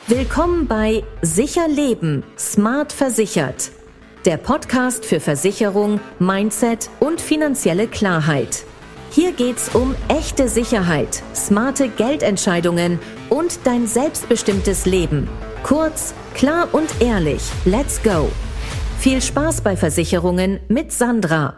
Willkommen bei Sicher Leben, Smart Versichert. Der Podcast für Versicherung, Mindset und finanzielle Klarheit. Hier geht's um echte Sicherheit, smarte Geldentscheidungen und dein selbstbestimmtes Leben. Kurz, klar und ehrlich. Let's go! Viel Spaß bei Versicherungen mit Sandra.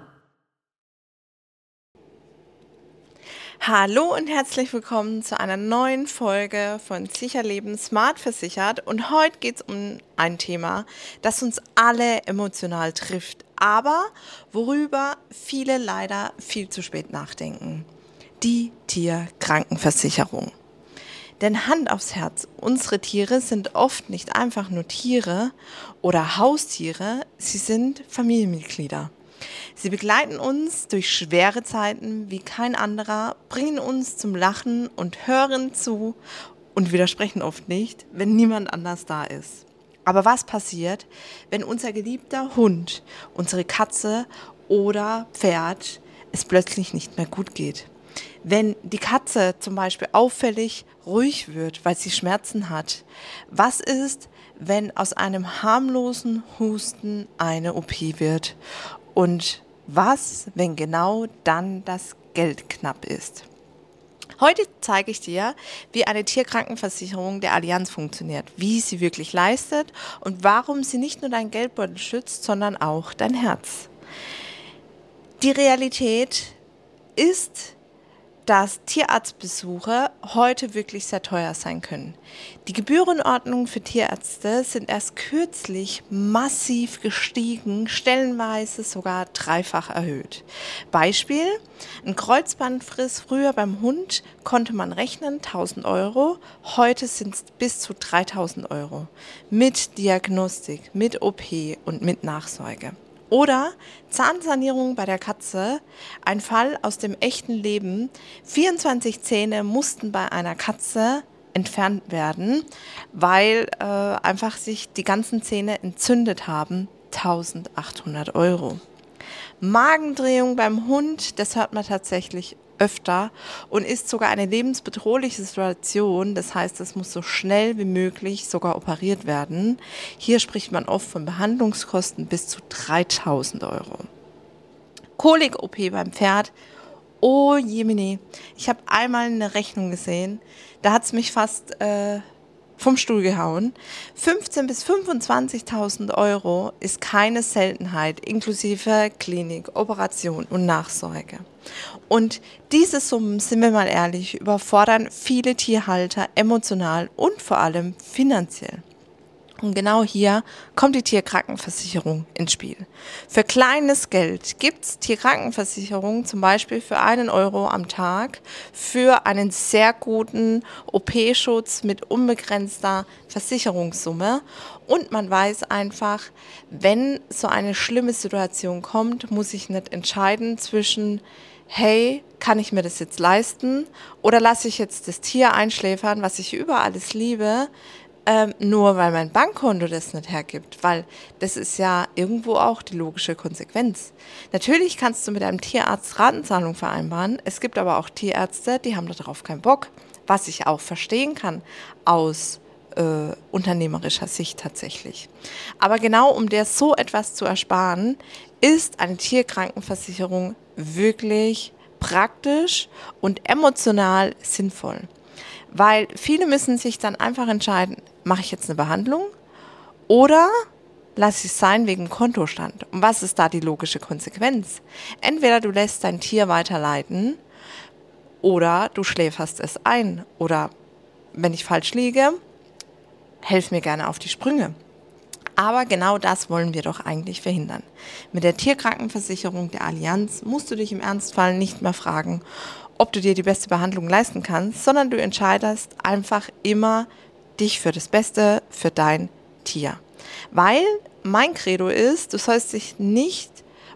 Hallo und herzlich willkommen zu einer neuen Folge von Sicher Leben, Smart Versichert. Und heute geht es um ein Thema, das uns alle emotional trifft, aber worüber viele leider viel zu spät nachdenken. Die Tierkrankenversicherung. Denn Hand aufs Herz, unsere Tiere sind oft nicht einfach nur Tiere oder Haustiere, sie sind Familienmitglieder. Sie begleiten uns durch schwere Zeiten wie kein anderer, bringen uns zum Lachen und hören zu und widersprechen oft nicht, wenn niemand anders da ist. Aber was passiert, wenn unser geliebter Hund, unsere Katze oder Pferd es plötzlich nicht mehr gut geht? Wenn die Katze zum Beispiel auffällig ruhig wird, weil sie Schmerzen hat? Was ist, wenn aus einem harmlosen Husten eine OP wird? Und was, wenn genau dann das Geld knapp ist? Heute zeige ich dir, wie eine Tierkrankenversicherung der Allianz funktioniert, wie sie wirklich leistet und warum sie nicht nur dein Geldbeutel schützt, sondern auch dein Herz. Die Realität ist, dass Tierarztbesuche heute wirklich sehr teuer sein können. Die Gebührenordnungen für Tierärzte sind erst kürzlich massiv gestiegen, stellenweise sogar dreifach erhöht. Beispiel: ein Kreuzbandriss früher beim Hund konnte man rechnen, 1.000 Euro, heute sind es bis zu 3.000 Euro. Mit Diagnostik, mit OP und mit Nachsorge. Oder Zahnsanierung bei der Katze, ein Fall aus dem echten Leben. 24 Zähne mussten bei einer Katze entfernt werden, weil einfach sich die ganzen Zähne entzündet haben. 1.800 Euro. Magendrehung beim Hund, das hört man tatsächlich öfter und ist sogar eine lebensbedrohliche Situation. Das heißt, es muss so schnell wie möglich sogar operiert werden. Hier spricht man oft von Behandlungskosten bis zu 3.000 Euro. Kolik-OP beim Pferd. Oh jemine, ich habe einmal eine Rechnung gesehen, da hat es mich fast vom Stuhl gehauen. 15.000 bis 25.000 Euro ist keine Seltenheit, inklusive Klinik, Operation und Nachsorge. Und diese Summen, sind wir mal ehrlich, überfordern viele Tierhalter emotional und vor allem finanziell. Und genau hier kommt die Tierkrankenversicherung ins Spiel. Für kleines Geld gibt's Tierkrankenversicherung zum Beispiel für 1 Euro am Tag für einen sehr guten OP-Schutz mit unbegrenzter Versicherungssumme. Und man weiß einfach, wenn so eine schlimme Situation kommt, muss ich nicht entscheiden zwischen: hey, kann ich mir das jetzt leisten oder lasse ich jetzt das Tier einschläfern, was ich über alles liebe, nur weil mein Bankkonto das nicht hergibt, weil das ist ja irgendwo auch die logische Konsequenz. Natürlich kannst du mit einem Tierarzt Ratenzahlung vereinbaren, es gibt aber auch Tierärzte, die haben darauf keinen Bock, was ich auch verstehen kann aus unternehmerischer Sicht tatsächlich. Aber genau um dir so etwas zu ersparen, ist eine Tierkrankenversicherung wirklich praktisch und emotional sinnvoll. Weil viele müssen sich dann einfach entscheiden, mache ich jetzt eine Behandlung oder lasse ich es sein wegen Kontostand? Und was ist da die logische Konsequenz? Entweder du lässt dein Tier weiter leiden oder du schläferst es ein. Oder wenn ich falsch liege, helf mir gerne auf die Sprünge. Aber genau das wollen wir doch eigentlich verhindern. Mit der Tierkrankenversicherung der Allianz musst du dich im Ernstfall nicht mehr fragen, ob du dir die beste Behandlung leisten kannst, sondern du entscheidest einfach immer dich für das Beste für dein Tier. Weil mein Credo ist, du sollst nicht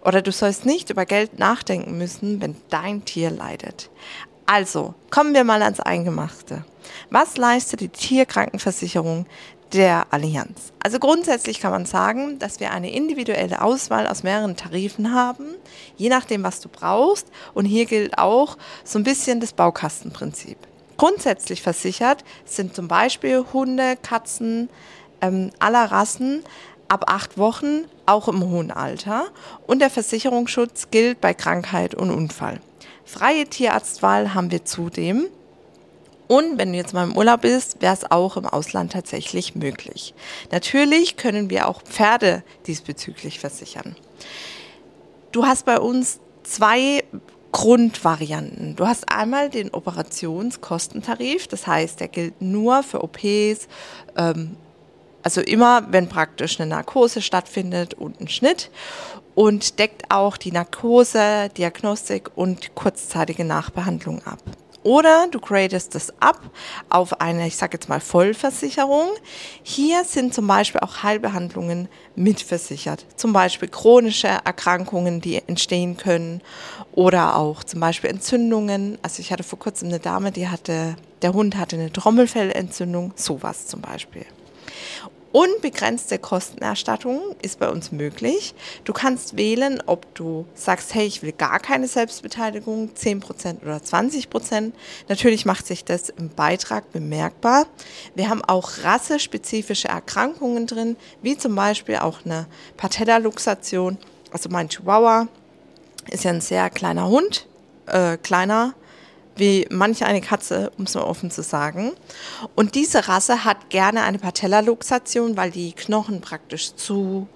über Geld nachdenken müssen, wenn dein Tier leidet. Also, kommen wir mal ans Eingemachte. Was leistet die Tierkrankenversicherung der Allianz? Also grundsätzlich kann man sagen, dass wir eine individuelle Auswahl aus mehreren Tarifen haben, je nachdem, was du brauchst. Und hier gilt auch so ein bisschen das Baukastenprinzip. Grundsätzlich versichert sind zum Beispiel Hunde, Katzen aller Rassen ab 8 Wochen, auch im hohen Alter. Und der Versicherungsschutz gilt bei Krankheit und Unfall. Freie Tierarztwahl haben wir zudem. Und wenn du jetzt mal im Urlaub bist, wäre es auch im Ausland tatsächlich möglich. Natürlich können wir auch Pferde diesbezüglich versichern. Du hast bei uns 2 Grundvarianten. Du hast einmal den Operationskostentarif, das heißt, der gilt nur für OPs, also immer, wenn praktisch eine Narkose stattfindet und ein Schnitt, und deckt auch die Narkose, Diagnostik und kurzzeitige Nachbehandlung ab. Oder du gradest das ab auf eine, ich sage jetzt mal, Vollversicherung. Hier sind zum Beispiel auch Heilbehandlungen mitversichert. Zum Beispiel chronische Erkrankungen, die entstehen können, oder auch zum Beispiel Entzündungen. Also ich hatte vor kurzem eine Dame, der Hund hatte eine Trommelfellentzündung, sowas zum Beispiel. Unbegrenzte Kostenerstattung ist bei uns möglich. Du kannst wählen, ob du sagst, hey, ich will gar keine Selbstbeteiligung, 10% oder 20%. Natürlich macht sich das im Beitrag bemerkbar. Wir haben auch rassespezifische Erkrankungen drin, wie zum Beispiel auch eine Patellaluxation. Also mein Chihuahua ist ja ein sehr kleiner Hund, kleiner wie manch eine Katze, um es mal offen zu sagen. Und diese Rasse hat gerne eine Patellaluxation, weil die Knochen praktisch zu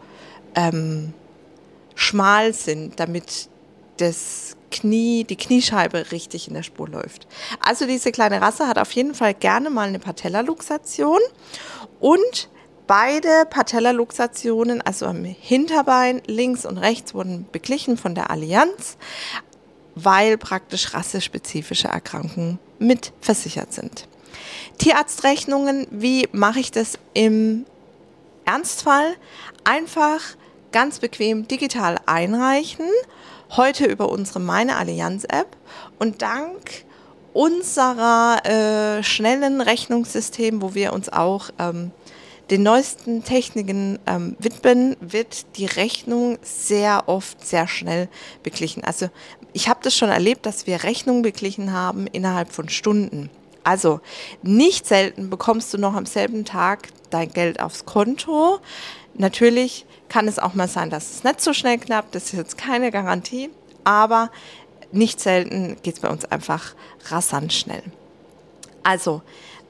schmal sind, damit die Kniescheibe richtig in der Spur läuft. Also diese kleine Rasse hat auf jeden Fall gerne mal eine Patellaluxation, und beide Patellaluxationen, also am Hinterbein links und rechts, wurden beglichen von der Allianz, weil praktisch rassespezifische Erkrankungen mit versichert sind. Tierarztrechnungen, wie mache ich das im Ernstfall? Einfach ganz bequem digital einreichen, heute über unsere Meine Allianz App, und dank unserer schnellen Rechnungssystem, wo wir uns auch den neuesten Techniken widmen, wird die Rechnung sehr oft sehr schnell beglichen. Also ich habe das schon erlebt, dass wir Rechnungen beglichen haben innerhalb von Stunden. Also nicht selten bekommst du noch am selben Tag dein Geld aufs Konto. Natürlich kann es auch mal sein, dass es nicht so schnell klappt. Das ist jetzt keine Garantie, aber nicht selten geht es bei uns einfach rasant schnell. Also,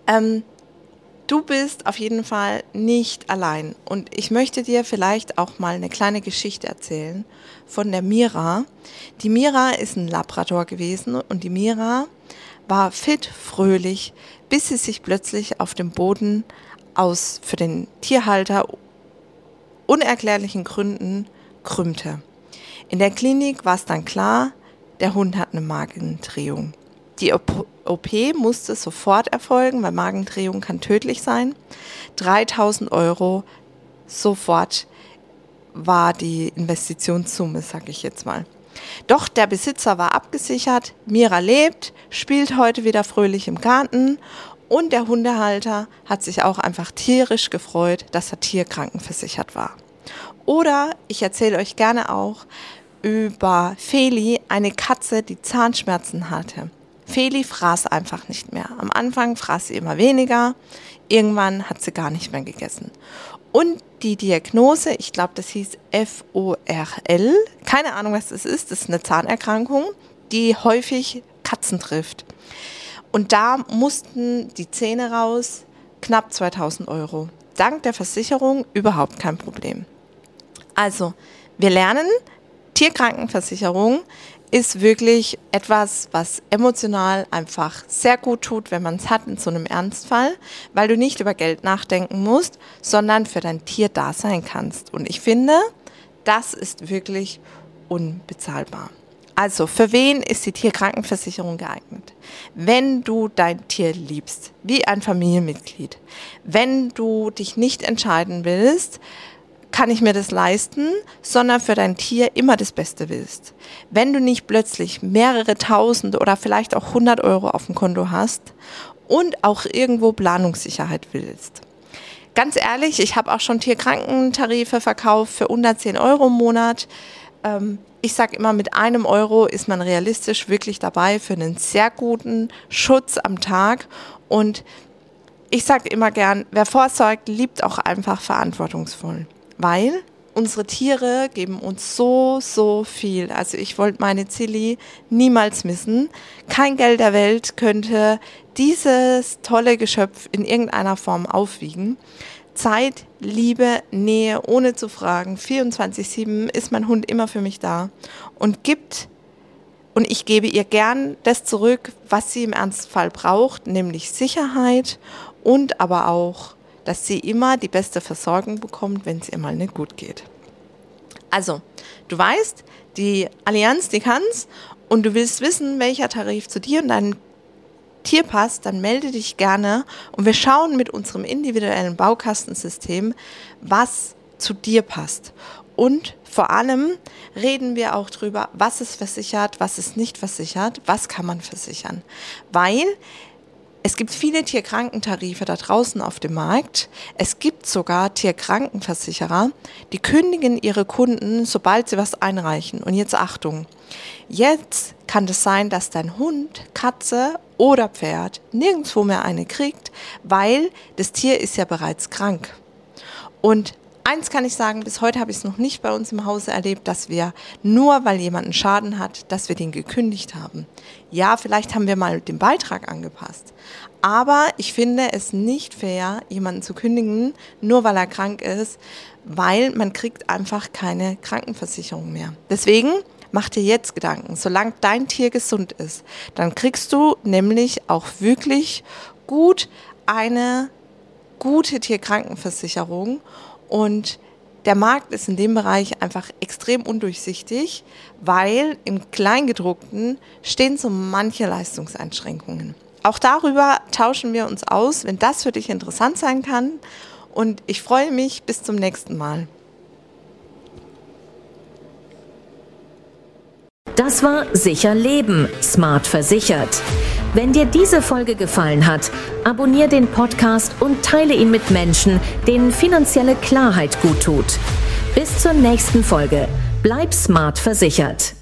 du bist auf jeden Fall nicht allein, und ich möchte dir vielleicht auch mal eine kleine Geschichte erzählen von der Mira. Die Mira ist ein Labrador gewesen, und die Mira war fit, fröhlich, bis sie sich plötzlich auf dem Boden aus für den Tierhalter unerklärlichen Gründen krümmte. In der Klinik war es dann klar, der Hund hat eine Magendrehung. Die OP musste sofort erfolgen, weil Magendrehung kann tödlich sein. 3.000 € sofort war die Investitionssumme, sage ich jetzt mal. Doch der Besitzer war abgesichert, Mira lebt, spielt heute wieder fröhlich im Garten, und der Hundehalter hat sich auch einfach tierisch gefreut, dass er tierkrankenversichert war. Oder ich erzähle euch gerne auch über Feli, eine Katze, die Zahnschmerzen hatte. Feli fraß einfach nicht mehr. Am Anfang fraß sie immer weniger, irgendwann hat sie gar nicht mehr gegessen. Und die Diagnose, ich glaube, das hieß FORL, keine Ahnung, was das ist eine Zahnerkrankung, die häufig Katzen trifft. Und da mussten die Zähne raus, knapp 2.000 €. Dank der Versicherung überhaupt kein Problem. Also, wir lernen, Tierkrankenversicherung ist wirklich etwas, was emotional einfach sehr gut tut, wenn man es hat in so einem Ernstfall, weil du nicht über Geld nachdenken musst, sondern für dein Tier da sein kannst. Und ich finde, das ist wirklich unbezahlbar. Also, für wen ist die Tierkrankenversicherung geeignet? Wenn du dein Tier liebst, wie ein Familienmitglied. Wenn du dich nicht entscheiden willst, kann ich mir das leisten, sondern für dein Tier immer das Beste willst. Wenn du nicht plötzlich mehrere Tausend oder vielleicht auch 100 € auf dem Konto hast und auch irgendwo Planungssicherheit willst. Ganz ehrlich, ich habe auch schon Tierkrankentarife verkauft für unter 10 € im Monat. Ich sage immer, mit 1 Euro ist man realistisch wirklich dabei für einen sehr guten Schutz am Tag. Und ich sage immer gern, wer vorsorgt, liebt auch einfach verantwortungsvoll, weil unsere Tiere geben uns so viel. Also ich wollte meine Zilli niemals missen. Kein Geld der Welt könnte dieses tolle Geschöpf in irgendeiner Form aufwiegen. Zeit, Liebe, Nähe, ohne zu fragen. 24/7 ist mein Hund immer für mich da und ich gebe ihr gern das zurück, was sie im Ernstfall braucht, nämlich Sicherheit und aber auch, dass sie immer die beste Versorgung bekommt, wenn es ihr mal nicht gut geht. Also, du weißt, die Allianz, die kann's und du willst wissen, welcher Tarif zu dir und deinem Tier passt, dann melde dich gerne und wir schauen mit unserem individuellen Baukastensystem, was zu dir passt. Und vor allem reden wir auch drüber, was ist versichert, was ist nicht versichert, was kann man versichern. Weil es gibt viele Tierkrankentarife da draußen auf dem Markt. Es gibt sogar Tierkrankenversicherer, die kündigen ihre Kunden, sobald sie was einreichen. Und jetzt Achtung, jetzt kann es sein, dass dein Hund, Katze oder Pferd nirgendwo mehr eine kriegt, weil das Tier ist ja bereits krank. Und eins kann ich sagen, bis heute habe ich es noch nicht bei uns im Hause erlebt, dass wir nur, weil jemand einen Schaden hat, dass wir den gekündigt haben. Ja, vielleicht haben wir mal den Beitrag angepasst. Aber ich finde es nicht fair, jemanden zu kündigen, nur weil er krank ist, weil man kriegt einfach keine Krankenversicherung mehr. Deswegen mach dir jetzt Gedanken. Solange dein Tier gesund ist, dann kriegst du nämlich auch wirklich gut eine gute Tierkrankenversicherung. Und der Markt ist in dem Bereich einfach extrem undurchsichtig, weil im Kleingedruckten stehen so manche Leistungseinschränkungen. Auch darüber tauschen wir uns aus, wenn das für dich interessant sein kann. Und ich freue mich bis zum nächsten Mal. Das war Sicher Leben, smart versichert. Wenn dir diese Folge gefallen hat, abonniere den Podcast und teile ihn mit Menschen, denen finanzielle Klarheit gut tut. Bis zur nächsten Folge. Bleib smart versichert.